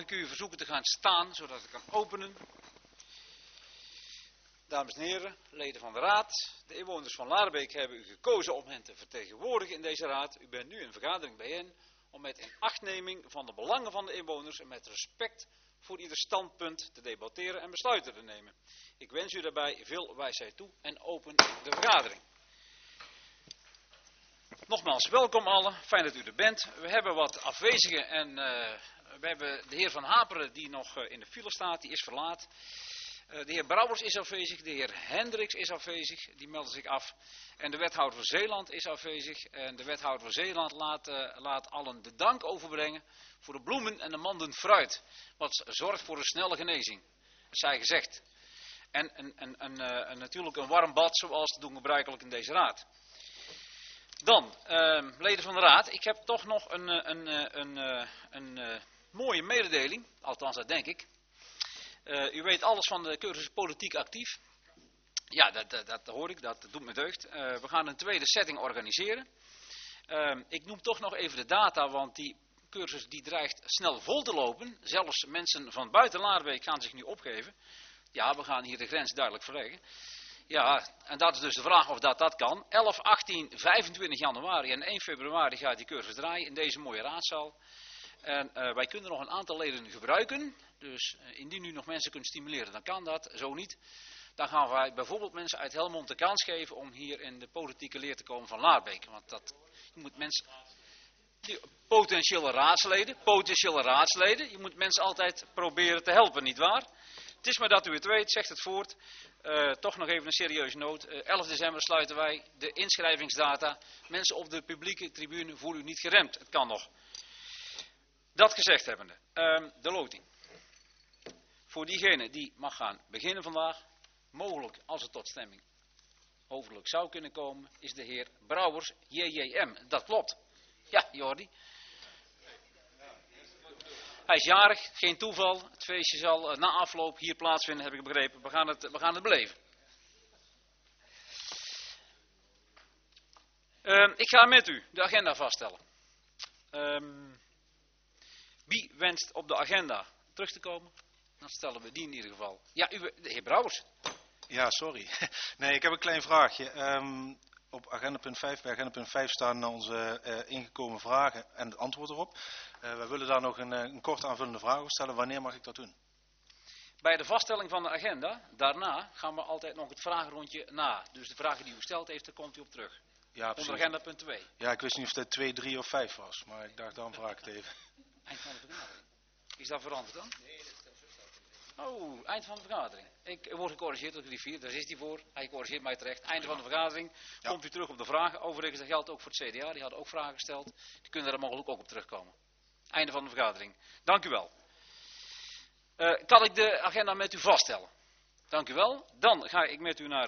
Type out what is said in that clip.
ik u verzoeken te gaan staan, zodat ik kan openen. Dames en heren, leden van de raad, de inwoners van Laarbeek hebben u gekozen om hen te vertegenwoordigen in deze raad. U bent nu in vergadering bijeen om met inachtneming van de belangen van de inwoners en met respect voor ieder standpunt te debatteren en besluiten te nemen. Ik wens u daarbij veel wijsheid toe en open de vergadering. Nogmaals, welkom allen, fijn dat u er bent. We hebben wat afwezigen en we hebben de heer Van Haperen die nog in de file staat, die is verlaat. De heer Brouwers is afwezig, de heer Hendricks is afwezig, die meldt zich af. En de wethouder van Zeeland is afwezig. En de wethouder van Zeeland laat allen de dank overbrengen voor de bloemen en de manden fruit. Wat zorgt voor een snelle genezing, zij gezegd. En natuurlijk een warm bad, zoals te doen gebruikelijk in deze raad. Dan, leden van de raad, ik heb toch nog een mooie mededeling, althans dat denk ik. U weet alles van de cursus politiek actief. Ja, dat hoor ik, dat doet me deugd. We gaan een tweede setting organiseren. Ik noem toch nog even de data, want die cursus die dreigt snel vol te lopen. Zelfs mensen van buiten Laarbeek gaan zich nu opgeven. Ja, we gaan hier de grens duidelijk verleggen. Ja, en dat is dus de vraag of dat kan. 11, 18, 25 januari en 1 februari gaat die cursus draaien in deze mooie raadzaal. En wij kunnen nog een aantal leden gebruiken. Dus indien u nog mensen kunt stimuleren, dan kan dat. Zo niet, dan gaan wij bijvoorbeeld mensen uit Helmond de kans geven om hier in de politieke leer te komen van Laarbeek. Want je moet mensen, potentiële raadsleden, je moet mensen altijd proberen te helpen, nietwaar? Het is maar dat u het weet, zegt het voort. Toch nog even een serieuze noot. 11 december sluiten wij de inschrijvingsdata. Mensen op de publieke tribune, voel u niet geremd. Het kan nog. Dat gezegd hebbende, de loting. Voor diegene die mag gaan beginnen vandaag, mogelijk als het tot stemming overlijk zou kunnen komen, is de heer Brouwers, JJM. Dat klopt. Ja, Jordi. Hij is jarig, geen toeval. Het feestje zal na afloop hier plaatsvinden, heb ik begrepen. We gaan het beleven. Ik ga met u de agenda vaststellen. Wie wenst op de agenda terug te komen? Dan stellen we die in ieder geval. Ja, de heer Brouwers. Ja, sorry. Nee, ik heb een klein vraagje. Op agendapunt 5, bij agendapunt 5 staan onze ingekomen vragen en het antwoord erop. We willen daar nog een kort aanvullende vraag over stellen. Wanneer mag ik dat doen? Bij de vaststelling van de agenda, daarna gaan we altijd nog het vragenrondje na. Dus de vragen die u stelt heeft, daar komt u op terug. Ja, precies. Onder agendapunt 2. Ja, ik wist niet of het 2, 3 of 5 was, maar ik dacht, dan vraag ik het even. Eind van de vergadering. Is dat veranderd dan? Nee, dat is Oh, eind van de vergadering. Ik word gecorrigeerd door de griffier, daar is hij voor. Hij corrigeert mij terecht. Einde van de vergadering. Ja. Komt u terug op de vragen. Overigens, dat geldt ook voor het CDA. Die hadden ook vragen gesteld. Die kunnen er mogelijk ook op terugkomen. Einde van de vergadering. Dank u wel. Kan ik de agenda met u vaststellen? Dank u wel. Dan ga ik met u naar